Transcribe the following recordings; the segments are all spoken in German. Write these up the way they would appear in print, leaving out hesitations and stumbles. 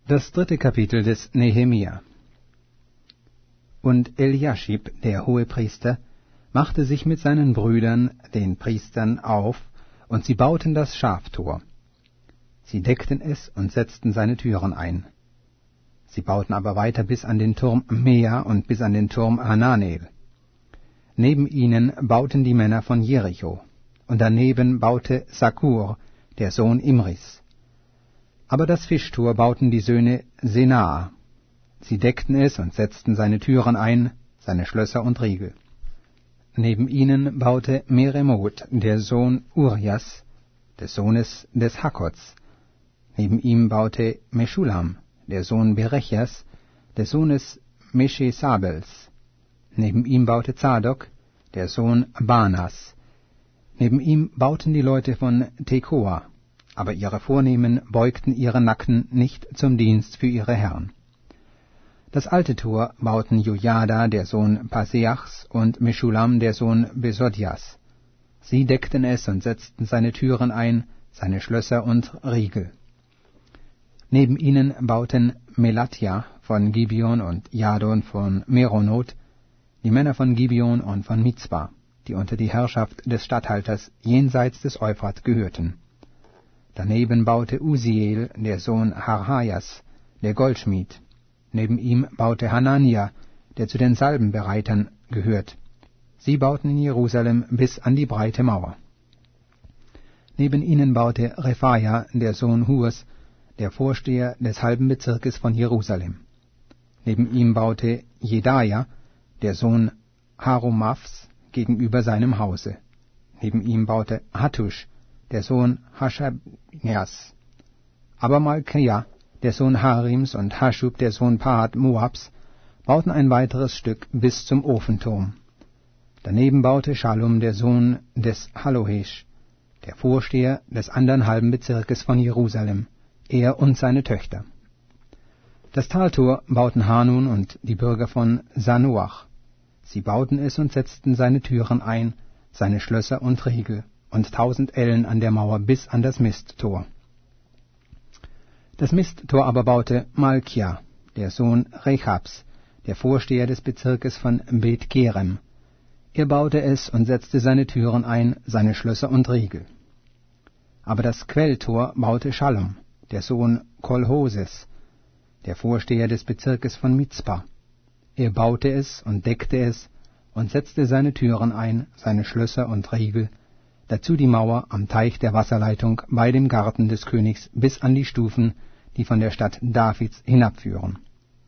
Das 3. Kapitel des Nehemia. Und Eliaschib, der Hohepriester, machte sich mit seinen Brüdern, den Priestern, auf, und sie bauten das Schaftor. Sie deckten es und setzten seine Türen ein. Sie bauten aber weiter bis an den Turm Mea und bis an den Turm Hananel. Neben ihnen bauten die Männer von Jericho, und daneben baute Sakur, der Sohn Imris. Aber das Fischtor bauten die Söhne Senaa. Sie deckten es und setzten seine Türen ein, seine Schlösser und Riegel. Neben ihnen baute Meremot, der Sohn Urias, des Sohnes des Hakkots. Neben ihm baute Meschulam, der Sohn Berechias, des Sohnes Meschesabels. Neben ihm baute Zadok, der Sohn Banas. Neben ihm bauten die Leute von Tekoa, aber ihre Vornehmen beugten ihre Nacken nicht zum Dienst für ihre Herren. Das alte Tor bauten Jojada, der Sohn Paseachs, und Meschulam, der Sohn Besodjas. Sie deckten es und setzten seine Türen ein, seine Schlösser und Riegel. Neben ihnen bauten Melatja von Gibeon und Jadon von Meronot, die Männer von Gibeon und von Mizpah, die unter die Herrschaft des Statthalters jenseits des Euphrat gehörten. Daneben baute Usiel, der Sohn Harhajas, der Goldschmied. Neben ihm baute Hanania, der zu den Salbenbereitern gehört. Sie bauten in Jerusalem bis an die breite Mauer. Neben ihnen baute Rephaia, der Sohn Hurs, der Vorsteher des halben Bezirkes von Jerusalem. Neben ihm baute Jedaja, der Sohn Harumafs, gegenüber seinem Hause. Neben ihm baute Hattusch, der Sohn Haschabnias. Aber Malkia, der Sohn Harims, und Haschub, der Sohn Pahat Moabs, bauten ein weiteres Stück bis zum Ofenturm. Daneben baute Schallum, der Sohn des Hallohesch, der Vorsteher des anderen halben Bezirkes von Jerusalem, er und seine Töchter. Das Taltor bauten Hanun und die Bürger von Sanoach. Sie bauten es und setzten seine Türen ein, seine Schlösser und Riegel, und 1000 Ellen an der Mauer bis an das Misttor. Das Misttor aber baute Malkia, der Sohn Rechabs, der Vorsteher des Bezirkes von Bet-Kerem. Er baute es und setzte seine Türen ein, seine Schlösser und Riegel. Aber das Quelltor baute Schallum, der Sohn Kolhoses, der Vorsteher des Bezirkes von Mizpah. Er baute es und deckte es und setzte seine Türen ein, seine Schlösser und Riegel, dazu die Mauer am Teich der Wasserleitung bei dem Garten des Königs bis an die Stufen, die von der Stadt Davids hinabführen.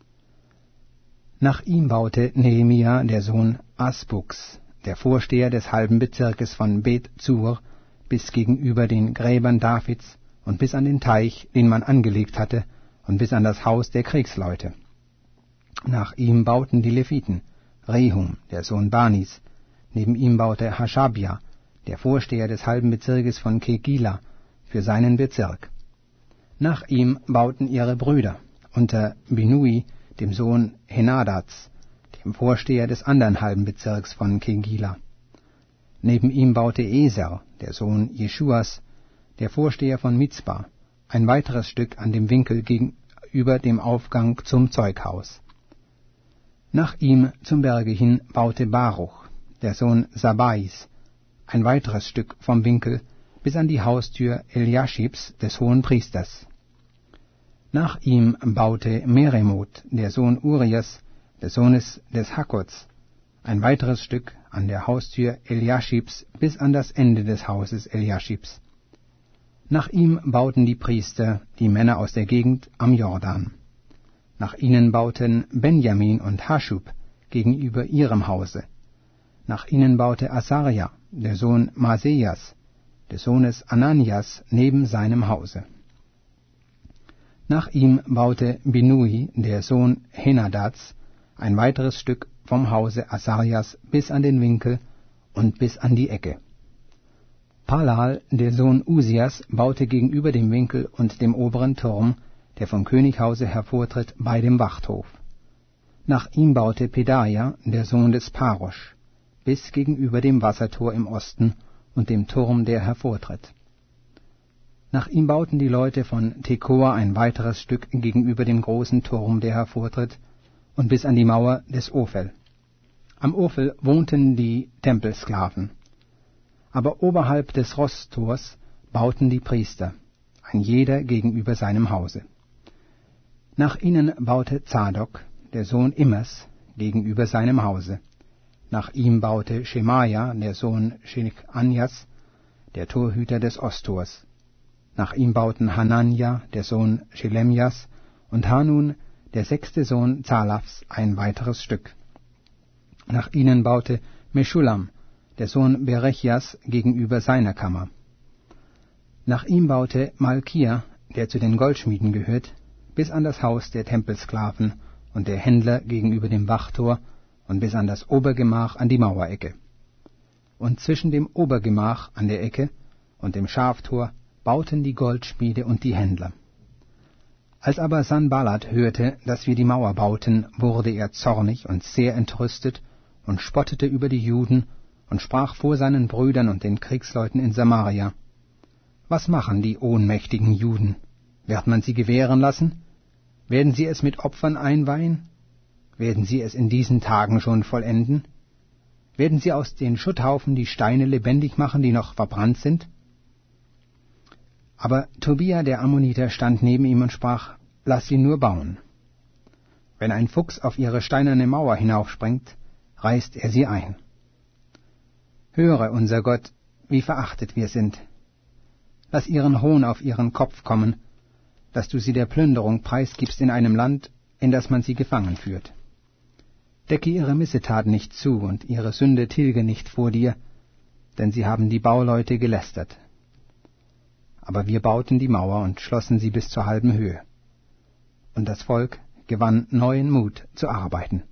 Nach ihm baute Nehemia, der Sohn Asbuks, der Vorsteher des halben Bezirkes von Bet-Zur, bis gegenüber den Gräbern Davids und bis an den Teich, den man angelegt hatte, und bis an das Haus der Kriegsleute. Nach ihm bauten die Leviten, Rehum, der Sohn Banis. Neben ihm baute Haschabja, der Vorsteher des halben Bezirkes von Kegila, für seinen Bezirk. Nach ihm bauten ihre Brüder, unter Binui, dem Sohn Henadats, dem Vorsteher des anderen halben Bezirks von Kegila. Neben ihm baute Eser, der Sohn Jeschuas, der Vorsteher von Mizpah, ein weiteres Stück an dem Winkel gegenüber dem Aufgang zum Zeughaus. Nach ihm zum Berge hin baute Baruch, der Sohn Sabais, ein weiteres Stück vom Winkel bis an die Haustür Eliaschibs, des hohen Priesters. Nach ihm baute Meremot, der Sohn Urias, des Sohnes des Hakkots, ein weiteres Stück an der Haustür Eliaschibs bis an das Ende des Hauses Eliaschibs. Nach ihm bauten die Priester, die Männer aus der Gegend am Jordan. Nach ihnen bauten Benjamin und Haschub gegenüber ihrem Hause. Nach ihnen baute Asaria, der Sohn Masejas, des Sohnes Ananias, neben seinem Hause. Nach ihm baute Binui, der Sohn Henadats, ein weiteres Stück vom Hause Asarias bis an den Winkel und bis an die Ecke. Palal, der Sohn Usias, baute gegenüber dem Winkel und dem oberen Turm, der vom Könighause hervortritt, bei dem Wachthof. Nach ihm baute Pedaja, der Sohn des Parosch, bis gegenüber dem Wassertor im Osten und dem Turm, der hervortritt. Nach ihm bauten die Leute von Tekoa ein weiteres Stück gegenüber dem großen Turm, der hervortritt, und bis an die Mauer des Ophel. Am Ophel wohnten die Tempelsklaven. Aber oberhalb des Rosttors bauten die Priester, ein jeder gegenüber seinem Hause. Nach ihnen baute Zadok, der Sohn Immers, gegenüber seinem Hause. Nach ihm baute Schemaja, der Sohn Schechanjas, der Torhüter des Osttors. Nach ihm bauten Hananja, der Sohn Schelemjas, und Hanun, der 6. Sohn Zalafs, ein weiteres Stück. Nach ihnen baute Meschullam, der Sohn Berechias, gegenüber seiner Kammer. Nach ihm baute Malkia, der zu den Goldschmieden gehört, bis an das Haus der Tempelsklaven und der Händler gegenüber dem Wachtor und bis an das Obergemach an die Mauerecke. Und zwischen dem Obergemach an der Ecke und dem Schaftor bauten die Goldschmiede und die Händler. Als aber Sanballat hörte, dass wir die Mauer bauten, wurde er zornig und sehr entrüstet und spottete über die Juden und sprach vor seinen Brüdern und den Kriegsleuten in Samaria: Was machen die ohnmächtigen Juden? Wird man sie gewähren lassen? Werden sie es mit Opfern einweihen? Werden sie es in diesen Tagen schon vollenden? Werden sie aus den Schutthaufen die Steine lebendig machen, die noch verbrannt sind? Aber Tobia der Ammoniter stand neben ihm und sprach: Lass sie nur bauen. Wenn ein Fuchs auf ihre steinerne Mauer hinaufspringt, reißt er sie ein. Höre, unser Gott, wie verachtet wir sind. Lass ihren Hohn auf ihren Kopf kommen, dass du sie der Plünderung preisgibst in einem Land, in das man sie gefangen führt. Decke ihre Missetaten nicht zu und ihre Sünde tilge nicht vor dir, denn sie haben die Bauleute gelästert. Aber wir bauten die Mauer und schlossen sie bis zur halben Höhe. Und das Volk gewann neuen Mut zu arbeiten.